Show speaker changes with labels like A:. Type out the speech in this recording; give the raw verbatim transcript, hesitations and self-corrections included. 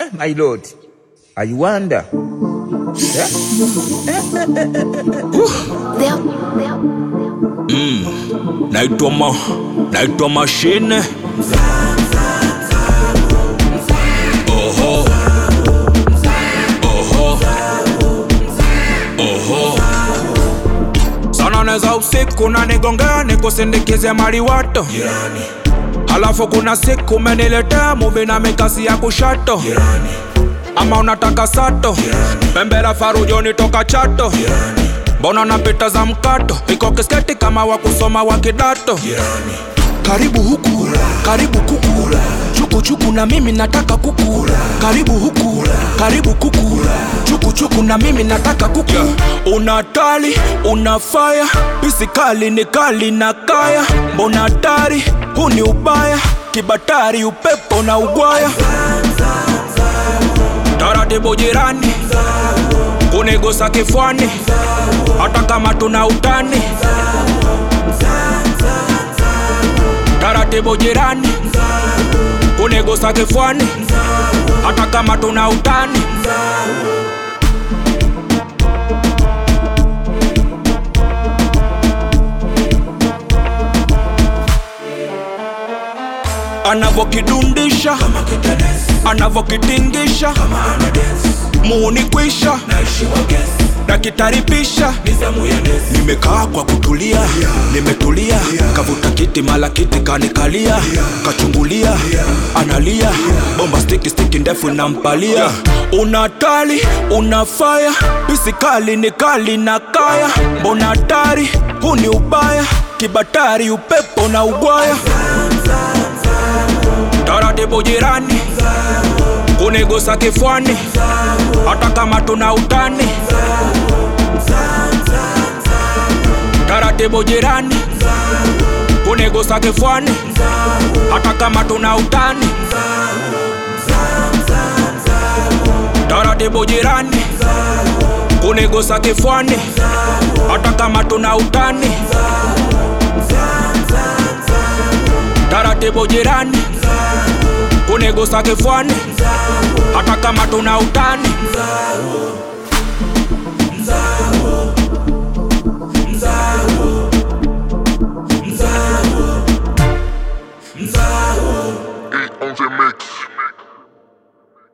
A: my lord, I wonder. Yeah?
B: Mm. Naitwa ma, naitwa machine. Oho. Oho. Oho. Sana neza usiku na nigongea nikusindikize maliwato. Jirani. Halafu kuna siku meniletea movie na mikasi ya kushato. Jirani. Ama unataka sato. Jirani. Pembela farujoni toka chato. Jirani. Mbona napita za mkato, iko kisketi kama wakusoma wa kidato. Jirani. Karibu huku, karibu kuku, chuku chuku na mimi nataka kuku. Karibu huku, karibu kuku, chuku chuku na mimi nataka kuku. Yeah. Unatali, unafaya, pisi kali ni kali na kaya. Mbona hatari, huu ni ubaya, kibatari upepo na ugwaya. Taratibu jirani, kunigusa kifuani, hata kama tuna utani. Taratibu jirani, kunigusa kifuani, hata kama tuna utani. Anavokidundisha kama kitenesi, anavokitingisha kama anadance. Muuni kwisha naishi wagesi, nakitaribisha nizamu ya nesi. Nimekaa kwa kutulia, yeah. Nimetulia, yeah. Kavuta kiti mala kiti kanikalia, yeah. Kachungulia, yeah. Analia, yeah. Bomba stiki stiki ndefu nampalia, yeah. Unatali, unafaya, pisi kali ni kali na kaya. Mbona hatari, huu ni ubaya, kibatari upepo na ugwaya. Taratibu jirani, kunigusa kifuani, hata kama tuna utani. Taratibu jirani, kunigusa kifuani, hata kama tuna utani. Taratibu jirani, kunigusa kifuani, hata kama tuna utani. Taratibu jirani, kunigusa kifuani, hata kama tuna utani.